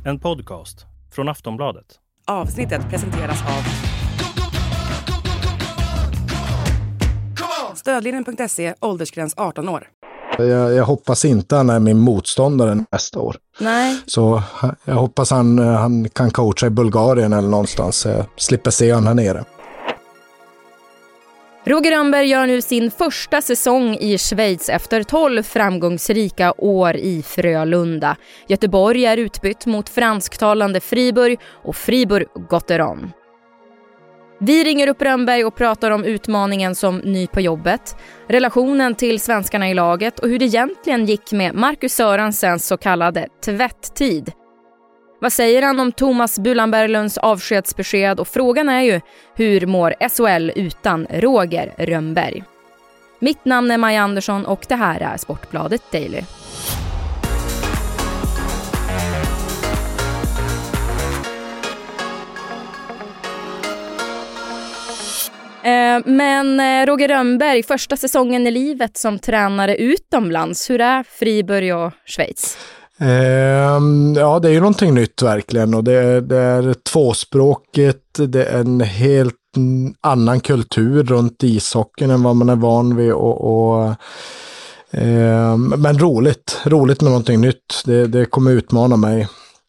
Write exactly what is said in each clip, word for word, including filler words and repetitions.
En podcast från Aftonbladet. Avsnittet presenteras av Stödlinjen punkt se, åldersgräns arton år. Jag, jag hoppas inte han är min motståndare nästa år. Nej. Så jag hoppas han, han kan coacha i Bulgarien eller någonstans. Jag slipper se han här nere. Roger Rönnberg gör nu sin första säsong i Schweiz efter tolv framgångsrika år i Frölunda. Göteborg är utbytt mot fransktalande Fribourg och Fribourg-Gotteron. Vi ringer upp Rönnberg och pratar om utmaningen som ny på jobbet, relationen till svenskarna i laget och hur det egentligen gick med Marcus Sörensens så kallade tvätttid. Vad säger han om Thomas Bulan-Berglunds avskedsbesked, och frågan är ju, hur mår S H L utan Roger Rönnberg? Mitt namn är Maja Andersson och det här är Sportbladet Daily. Men Roger Rönnberg, första säsongen i livet som tränare utomlands. Hur är Fribourg och Schweiz? Eh, ja, det är ju någonting nytt verkligen, och det, det är tvåspråket, det är en helt annan kultur runt ishockeyn än vad man är van vid, och, och eh, men roligt, roligt med någonting nytt. Det, det kommer utmana mig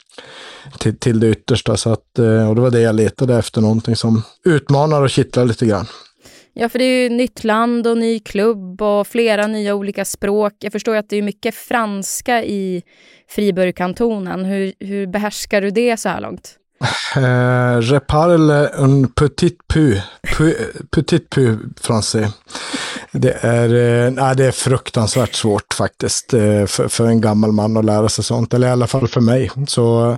till, till det yttersta, så att, och det var det jag letade efter, någonting som utmanar och kittlar lite grann. Ja, för det är ju nytt land och ny klubb och flera nya olika språk. Jag förstår att det är mycket franska i Fribourg-kantonen. Hur, hur behärskar du det så här långt? Uh, je parle un petit peu, peu petit peu français. Det är, uh, nej, det är fruktansvärt svårt faktiskt uh, för, för en gammal man att lära sig sånt, eller i alla fall för mig. Så uh,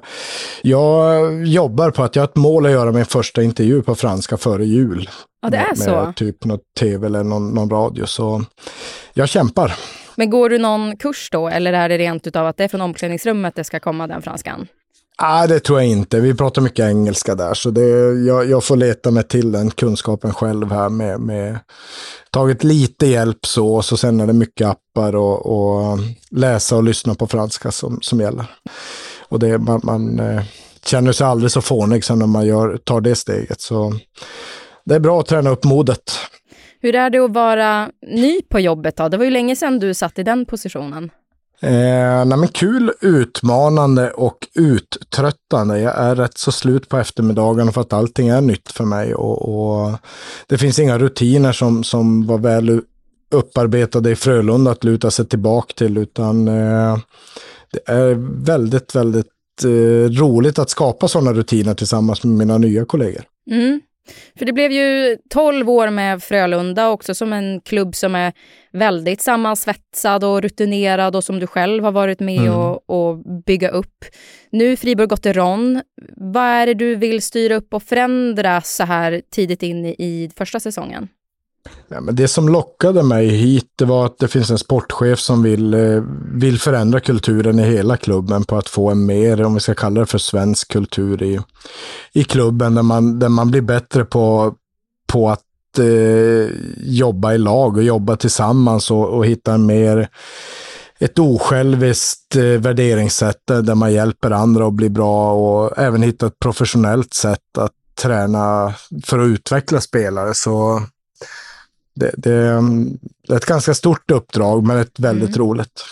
jag jobbar på att jag har ett mål att göra min första intervju på franska före jul. Ja, det är med, så. Med typ något tv eller någon, någon radio, så jag kämpar. Men går du någon kurs då, eller är det rent utav att det är från omklädningsrummet det ska komma den franskan? Nej, det tror jag inte. Vi pratar mycket engelska där, så det, jag, jag får leta mig till den kunskapen själv här med, med tagit lite hjälp så, och så sen är det mycket appar och, och läsa och lyssna på franska som, som gäller. Och det, man, man eh, känner sig aldrig så fånig som när man gör, tar det steget, så det är bra att träna upp modet. Hur är det att vara ny på jobbet då? Det var ju länge sedan du satt i den positionen. Eh, nej men kul, utmanande och uttröttande. Jag är rätt så slut på eftermiddagen för att allting är nytt för mig, och, och det finns inga rutiner som, som var väl upparbetade i Frölunda att luta sig tillbaka till, utan eh, det är väldigt, väldigt eh, roligt att skapa sådana rutiner tillsammans med mina nya kollegor. Mm. För det blev ju tolv år med Frölunda också, som en klubb som är väldigt sammansvetsad och rutinerad och som du själv har varit med mm. och, och bygga upp. Nu Fribourg-Gotteron, vad är det du vill styra upp och förändra så här tidigt in i första säsongen? Ja, men det som lockade mig hit, det var att det finns en sportchef som vill, vill förändra kulturen i hela klubben på att få en mer, om vi ska kalla det för svensk kultur i, i klubben, där man, där man blir bättre på, på att eh, jobba i lag och jobba tillsammans och, och hitta en mer ett osjälviskt eh, värderingssätt där man hjälper andra att bli bra, och även hitta ett professionellt sätt att träna för att utveckla spelare. Så Det, det är ett ganska stort uppdrag, men ett väldigt mm. roligt.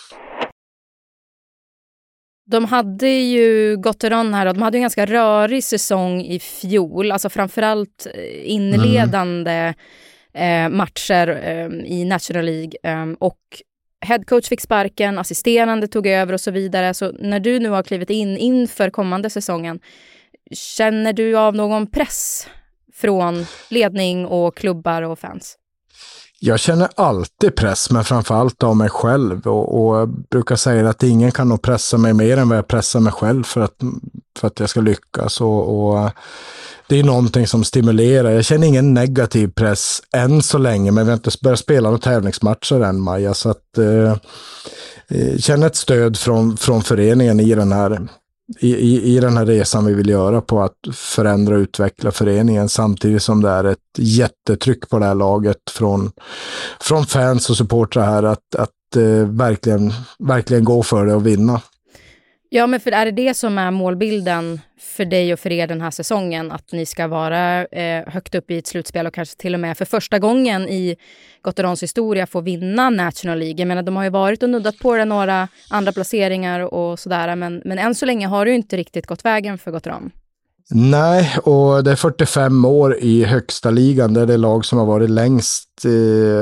De hade ju Gotteron här, och de hade en ganska rörig säsong i fjol. Alltså framförallt inledande mm. eh, matcher eh, i National League. Eh, och headcoach fick sparken, assisterande tog över och så vidare. Så när du nu har klivit in inför kommande säsongen, känner du av någon press från ledning och klubbar och fans? Jag känner alltid press, men framförallt av mig själv, och, och jag brukar säga att ingen kan nog pressa mig mer än vad jag pressar mig själv för att, för att jag ska lyckas, och, och det är någonting som stimulerar. Jag känner ingen negativ press än så länge, men vi har inte börjat spela några tävlingsmatcher än, Maja, så att eh, känner ett stöd från, från föreningen i den här I, i, i den här resan vi vill göra på att förändra och utveckla föreningen, samtidigt som det är ett jättetryck på det här laget från, från fans och supportrar här att, att eh, verkligen, verkligen gå för det och vinna. Ja, men för är det det som är målbilden för dig och för er den här säsongen? Att ni ska vara eh, högt upp i ett slutspel och kanske till och med för första gången i Gotterons historia få vinna National League. Jag menar, de har ju varit och nuddat på det några andra placeringar och sådär. Men, men än så länge har det ju inte riktigt gått vägen för Gotteron. Nej, och det är fyrtiofem år i högsta ligan. Det är det lag som har varit längst eh,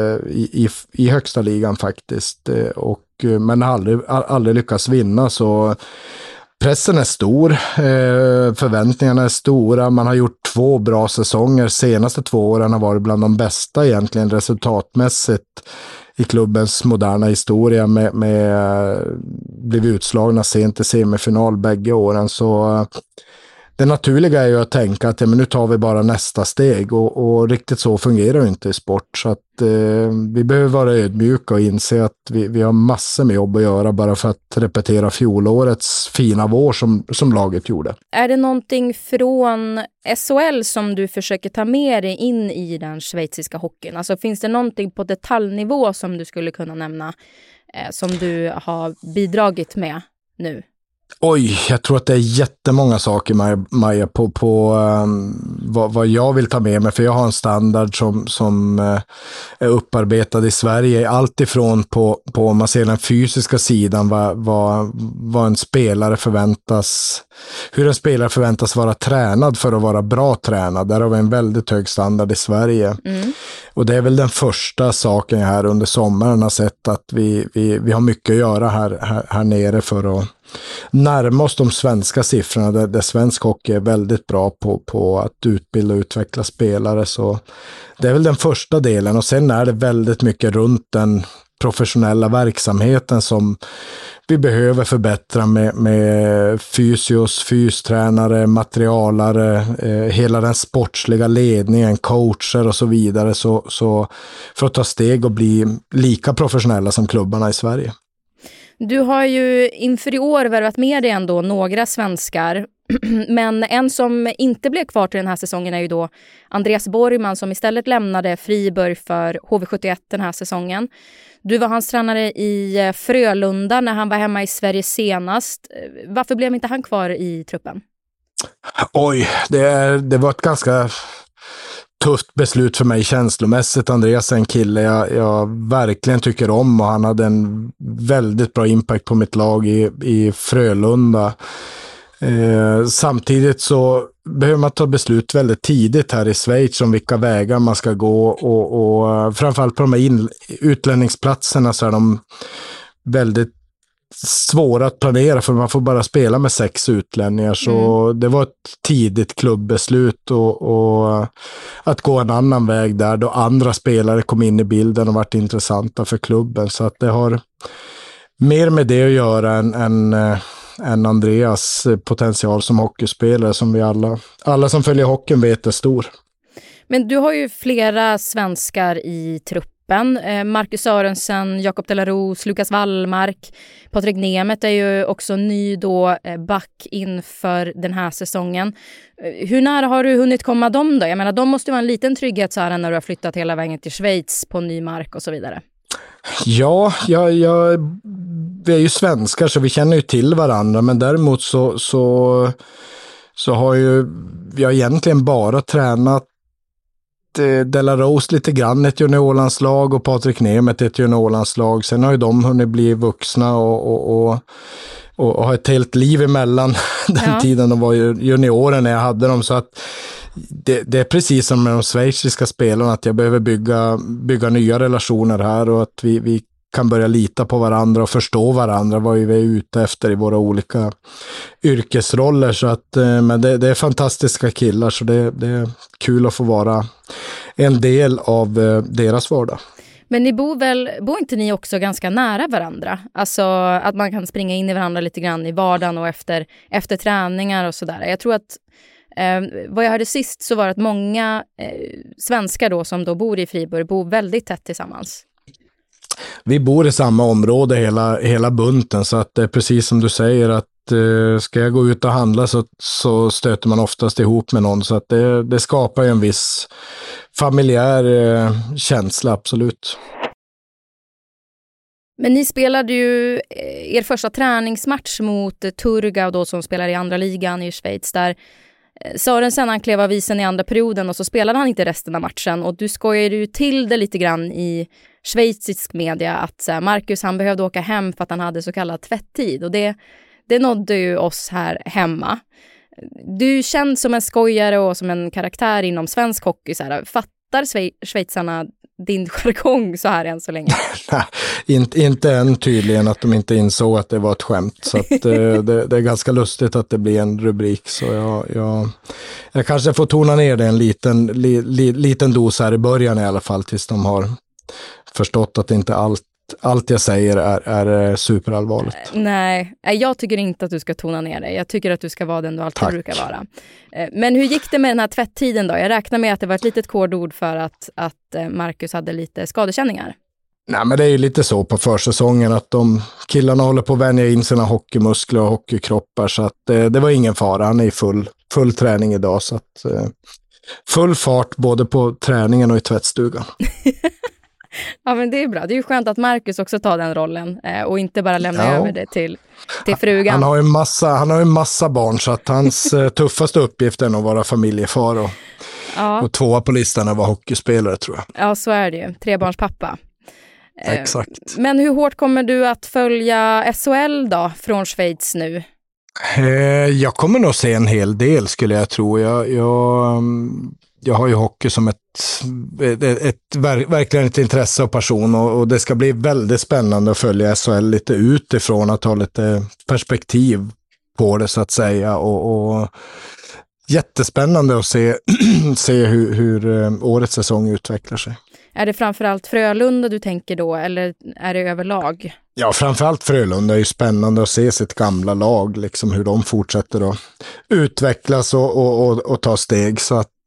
i, i, i högsta ligan faktiskt. Eh, och, men aldrig, aldrig lyckats vinna, så pressen är stor. Eh, förväntningarna är stora. Man har gjort två bra säsonger. Senaste två åren har varit bland de bästa egentligen resultatmässigt i klubbens moderna historia, med, med blivit utslagna sent i semifinal bägge åren. Så det naturliga är ju att tänka att ja, men nu tar vi bara nästa steg, och, och riktigt så fungerar det inte i sport. Så att eh, vi behöver vara ödmjuka och inse att vi, vi har massor med jobb att göra bara för att repetera fjolårets fina vår som, som laget gjorde. Är det någonting från S H L som du försöker ta med dig in i den schweiziska hockeyn? Alltså finns det någonting på detaljnivå som du skulle kunna nämna eh, som du har bidragit med nu? Oj, jag tror att det är jättemånga saker, Maja, Maja på, på um, vad, vad jag vill ta med mig. För jag har en standard som, som uh, är upparbetad i Sverige. Allt ifrån på, på om man ser den fysiska sidan, vad, vad, vad en spelare förväntas, hur en spelare förväntas vara tränad för att vara bra tränad. Där har vi en väldigt hög standard i Sverige. Mm. Och det är väl den första saken jag här under sommaren har sett, att vi, vi, vi har mycket att göra här, här, här nere för att närma oss de svenska siffrorna, där, där svensk hockey är väldigt bra på, på att utbilda och utveckla spelare. Så det är väl den första delen, och sen är det väldigt mycket runt den professionella verksamheten som vi behöver förbättra med, med fysios, fystränare, materialare, eh, hela den sportsliga ledningen, coacher och så vidare, så, så för att ta steg och bli lika professionella som klubbarna i Sverige. Du har ju inför i år värvat med dig ändå några svenskar, men en som inte blev kvar till den här säsongen är ju då Andreas Borgman, som istället lämnade Friburg för H V sjuttioett den här säsongen. Du var hans tränare i Frölunda när han var hemma i Sverige senast. Varför blev inte han kvar i truppen? Oj, det, är, det var ett ganska tufft beslut för mig känslomässigt. Andreas är en kille jag, jag verkligen tycker om, och han hade en väldigt bra impact på mitt lag i, i Frölunda. Eh, samtidigt så behöver man ta beslut väldigt tidigt här i Schweiz om vilka vägar man ska gå, och, och framförallt på de här in, utlänningsplatserna så är de väldigt svåra att planera, för man får bara spela med sex utlänningar. Så mm. det var ett tidigt klubbbeslut, och, och att gå en annan väg där då andra spelare kom in i bilden och varit intressanta för klubben. Så att det har mer med det att göra än, än, än Andreas potential som hockeyspelare, som vi alla, alla som följer hockeyn vet är stor. Men du har ju flera svenskar i truppen. Marcus Sörensen, Jakob Delaros, Lukas Wallmark, Patrik Nemeth är ju också ny då back inför den här säsongen. Hur nära har du hunnit komma dem då? Jag menar, de måste vara en liten trygghet så här när du har flyttat hela vägen till Schweiz på ny mark och så vidare. Ja, jag, jag, vi är ju svenskar så vi känner ju till varandra, men däremot så, så, så har ju jag egentligen bara tränat Delaros lite grann ett juniorlandslag och Patrik Nemeth ett juniorlandslag. Sen har ju de hunnit bli vuxna och, och, och, och ha ett helt liv emellan den ja. tiden de var juniorer när jag hade dem. Så att det, det är precis som med de schweiziska spelarna, att jag behöver bygga, bygga nya relationer här, och att vi, vi kan börja lita på varandra och förstå varandra vad vi är ute efter i våra olika yrkesroller. Så att, men det, det är fantastiska killar, så det, det är kul att få vara en del av deras vardag. Men ni bor väl, bor inte ni också ganska nära varandra? Alltså att man kan springa in i varandra lite grann i vardagen och efter, efter träningar och sådär. Jag tror att eh, vad jag hörde sist så var det att många eh, svenskar då som då bor i Friburg bor väldigt tätt tillsammans. Vi bor i samma område hela, hela bunten, så att det är precis som du säger, att eh, ska jag gå ut och handla så, så stöter man oftast ihop med någon, så att det, det skapar ju en viss familjär eh, känsla, absolut. Men ni spelade ju er första träningsmatch mot Turgau då, som spelar i andra ligan i Schweiz, där Sörensen han klev av isen i andra perioden och så spelade han inte resten av matchen, och du skojade ju till det lite grann i schweizisk media att så här, Marcus han behövde åka hem för att han hade så kallad tvätttid, och det, det nådde ju oss här hemma. Du känns som en skojare och som en karaktär inom svensk hockey. Så här, fattar Schwe- schweizarna din jargong så här än så länge? Nej, inte, inte än tydligen att de inte insåg att det var ett skämt. Så att, det, det, det är ganska lustigt att det blir en rubrik. Så jag, jag, jag kanske får tona ner det en liten, li, li, liten dos här i början i alla fall, tills de har förstått att inte allt Allt jag säger är, är superallvarligt. Nej, jag tycker inte att du ska tona ner dig. Jag tycker att du ska vara den du alltid Tack. brukar vara. Men hur gick det med den här tvätttiden då? Jag räknar med att det var ett litet kodord för att, att Marcus hade lite skadekänningar. Nej, men det är ju lite så på försäsongen att de killarna håller på att vänja in sina hockeymuskler och hockeykroppar, så att det, det var ingen fara. Han är i full, full träning idag, så att full fart både på träningen och i tvättstugan. Ja, men det är bra. Det är ju skönt att Marcus också tar den rollen eh, och inte bara lämnar ja. över det till, till frugan. Han har ju massa, han har ju massa barn, så att hans eh, tuffaste uppgift är att vara familjefar och, ja. och tvåa på listan är att vara hockeyspelare, tror jag. Ja, så är det ju. Trebarnspappa. Eh, Exakt. Men hur hårt kommer du att följa S H L då från Schweiz nu? Eh, jag kommer nog se en hel del, skulle jag tro. Jag... jag Jag har ju hockey som ett, ett, ett, verkligen ett intresse och passion, och, och det ska bli väldigt spännande att följa S H L lite utifrån, att ha lite perspektiv på det så att säga, och, och jättespännande att se, se hur, hur årets säsong utvecklar sig. Är det framförallt Frölunda du tänker då, eller är det överlag? Ja, framförallt Frölunda är ju spännande att se sitt gamla lag, liksom hur de fortsätter att utvecklas och, och, och, och ta steg, så att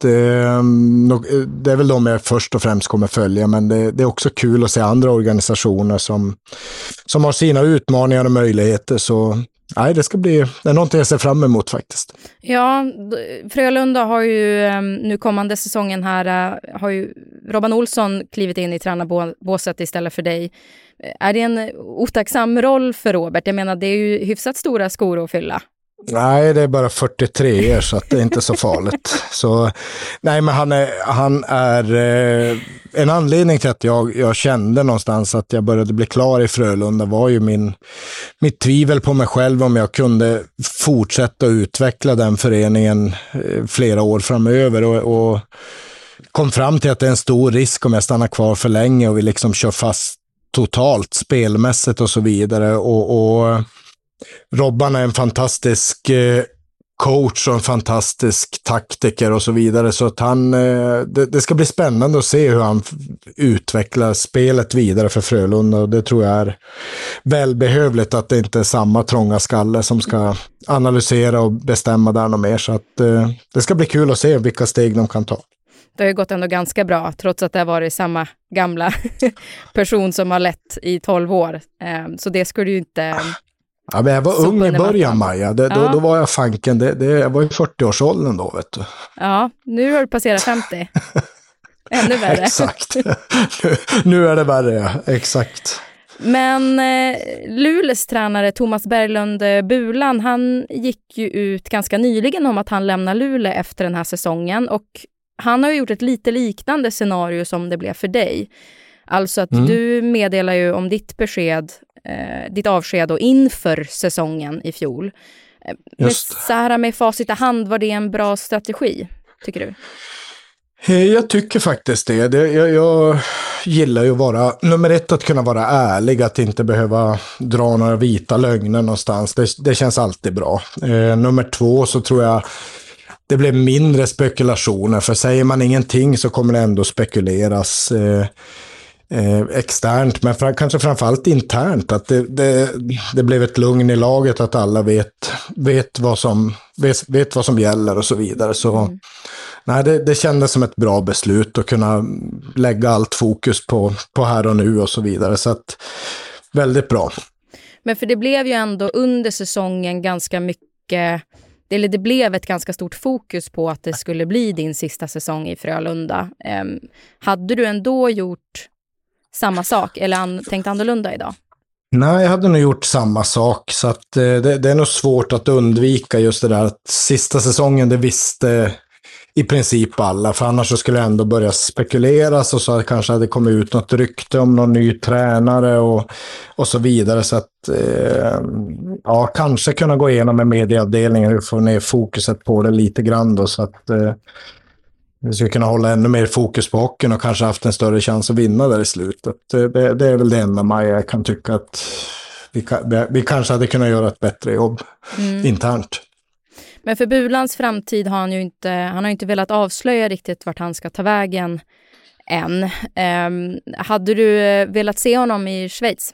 det är väl de jag först och främst kommer följa, men det, det är också kul att se andra organisationer som, som har sina utmaningar och möjligheter, så nej, det ska bli, det är någonting jag ser fram emot faktiskt. Ja, Frölunda har ju nu kommande säsongen här, har ju Robban Olsson klivit in i tränarbåset istället för dig. Är det en otacksam roll för Robert? Jag menar, det är ju hyfsat stora skor att fylla. Nej, det är bara fyrtiotre år, så att det är inte så farligt. Så, nej, men han är, han är eh, en anledning till att jag, jag kände någonstans att jag började bli klar i Frölunda var ju min, mitt tvivel på mig själv om jag kunde fortsätta utveckla den föreningen eh, flera år framöver, och, och kom fram till att det är en stor risk om jag stannar kvar för länge och vi liksom kör fast totalt spelmässigt och så vidare, och, och Robban är en fantastisk eh, coach och en fantastisk taktiker och så vidare, så att han, eh, det, det ska bli spännande att se hur han utvecklar spelet vidare för Frölunda, och det tror jag är välbehövligt, att det inte är samma trånga skalle som ska analysera och bestämma där och mer, så att eh, det ska bli kul att se vilka steg de kan ta. Det har ju gått ändå ganska bra, trots att det har varit samma gamla person som har lett i tolv år, eh, så det skulle ju inte... Ja, men jag var ung i början, Maja. Det, ja. då, då var jag fanken. Det, det, jag var i fyrtio-årsåldern då, vet du. Ja, nu har du passerat femtio. Ännu värre. Exakt. Nu, nu är det värre, ja. Exakt. Men eh, Luleås tränare Thomas Berglund Bulan, han gick ju ut ganska nyligen om att han lämnar Luleå efter den här säsongen. Och han har ju gjort ett lite liknande scenario som det blev för dig. Alltså att mm. du meddelar ju om ditt besked, eh, ditt avsked och inför säsongen i fjol. Just. Så här med facit i hand, var det en bra strategi, tycker du? Jag tycker faktiskt det. det jag, jag gillar ju att vara, nummer ett, att kunna vara ärlig, att inte behöva dra några vita lögner någonstans. Det, det känns alltid bra. Eh, nummer två, så tror jag det blir mindre spekulationer, för säger man ingenting så kommer det ändå spekuleras eh, eh, externt, men fram, kanske framförallt internt, att det, det, det blev ett lugn i laget, att alla vet, vet, vad, som, vet, vet vad som gäller och så vidare. Så mm. nej, det, det kändes som ett bra beslut att kunna lägga allt fokus på, på här och nu och så vidare, så att väldigt bra. Men för det blev ju ändå under säsongen ganska mycket, eller det blev ett ganska stort fokus på att det skulle bli din sista säsong i Frölunda. Um, hade du ändå gjort samma sak eller an- tänkt annorlunda idag? Nej, jag hade nog gjort samma sak. Så att, eh, det, det är nog svårt att undvika just det där att sista säsongen, det visste i princip alla. För annars så skulle jag ändå börja spekuleras och så att kanske hade kommit ut något rykte om någon ny tränare och, och så vidare. Så att, eh, ja, kanske kunna gå igenom med medieavdelningen och få ner fokuset på det lite grann då. Så att eh, vi ska kunna hålla ännu mer fokus på hockeyn och kanske haft en större chans att vinna där i slutet. Det, det är väl det enda Maja jag kan tycka att vi, vi kanske hade kunnat göra ett bättre jobb mm. internt. Men för Bulans framtid har han ju inte, han har inte velat avslöja riktigt vart han ska ta vägen än. Um, hade du velat se honom i Schweiz?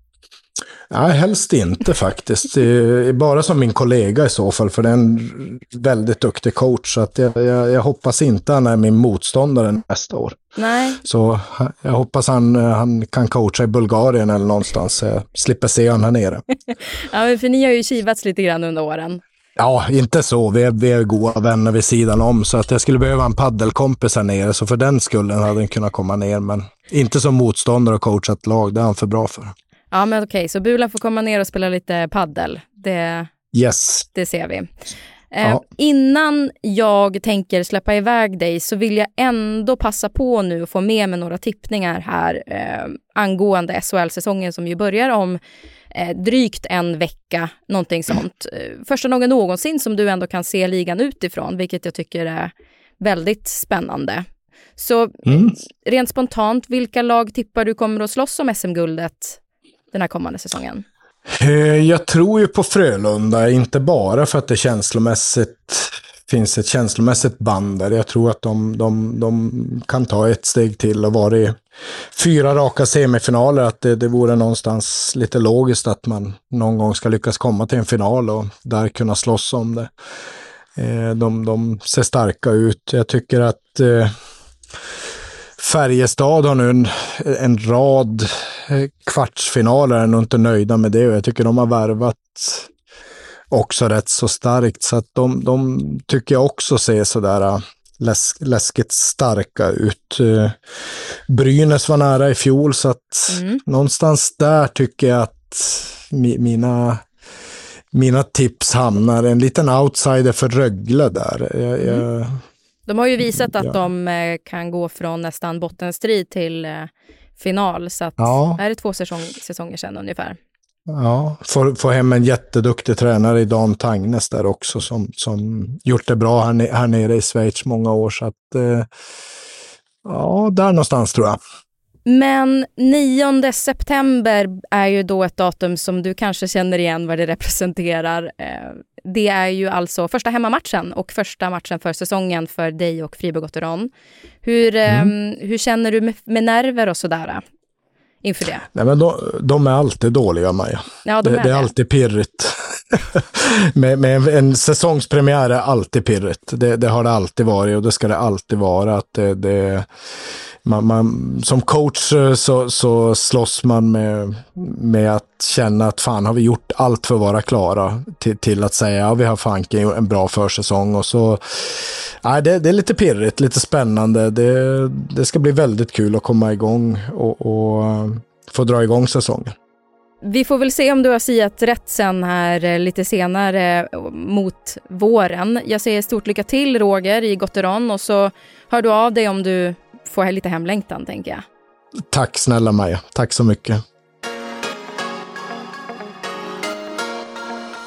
Nej, helst inte faktiskt. Bara som min kollega i så fall, för det är en väldigt duktig coach. Så att jag, jag, jag hoppas inte han är min motståndare nästa år. Nej. Så jag hoppas han, han kan coacha i Bulgarien eller någonstans. Så jag slipper se honom här nere. Ja, men för ni har ju kivats lite grann under åren. Ja, inte så. Vi är, vi är goda vänner vid sidan om. Så att jag skulle behöva en paddelkompis här nere. Så för den skullen hade den kunnat komma ner. Men inte som motståndare och coachat lag. Det är han för bra för. Ja, men okej. Så Bulan får komma ner och spela lite paddel. Det, yes. Det ser vi. Eh, ja. Innan jag tänker släppa iväg dig så vill jag ändå passa på nu och få med mig några tippningar här eh, angående S H L-säsongen som ju börjar om eh, drygt en vecka, någonting sånt. Eh, första gången någonsin som du ändå kan se ligan utifrån, vilket jag tycker är väldigt spännande. Så mm. rent spontant, vilka lag tippar du kommer att slåss om S M-guldet den här kommande säsongen? Jag tror ju på Frölunda, inte bara för att det känslomässigt finns ett känslomässigt band där. Jag tror att de, de, de kan ta ett steg till och vara i fyra raka semifinaler. Att det, det vore någonstans lite logiskt att man någon gång ska lyckas komma till en final och där kunna slåss om det. De, de ser starka ut. Jag tycker att Färjestad har nu en, en rad kvartsfinaler, är nog inte nöjda med det och jag tycker de har värvat också rätt så starkt så att de, de tycker jag också ser sådär läs, läskigt starka ut. Brynäs var nära i fjol så att mm. någonstans där tycker jag att mi, mina mina tips hamnar en liten outsider för Rögle där. Jag, mm. jag, De har ju visat att ja. de eh, kan gå från nästan bottenstrid till eh, final. Så att, ja. är det två säsong, säsonger sedan ungefär. Ja, få, få hem en jätteduktig tränare i Dan Tangnes där också som, som gjort det bra här, här nere i Schweiz många år. Så att, eh, ja, där någonstans tror jag. Men nionde september är ju då ett datum som du kanske känner igen vad det representerar. Det är ju alltså första hemmamatchen och första matchen för säsongen för dig och Fribourg Gotteron. Hur, mm. hur känner du med, med nerver och sådär inför det? Nej, men de, de är alltid dåliga, Maja. Ja, de är det, det är alltid pirrigt. med, med en, en säsongspremiär är alltid pirrigt. Det, det har det alltid varit och det ska det alltid vara. Att det, det Man, man, som coach så, så slåss man med, med att känna att fan har vi gjort allt för att vara klara till, till att säga ja vi har fan en bra försäsong och så ja, det, det är lite pirrigt, lite spännande det, det ska bli väldigt kul att komma igång och, och få dra igång säsongen. Vi får väl se om du har siat rätt sen här lite senare mot våren. Jag säger stort lycka till Roger i Gotteron och så hör du av dig om du får lite hemlängtan, tänker jag. Tack snälla Maja, tack så mycket.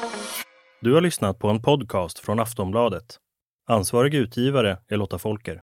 Du har lyssnat på en podcast från Aftonbladet. Ansvarig utgivare är Lotta Folker.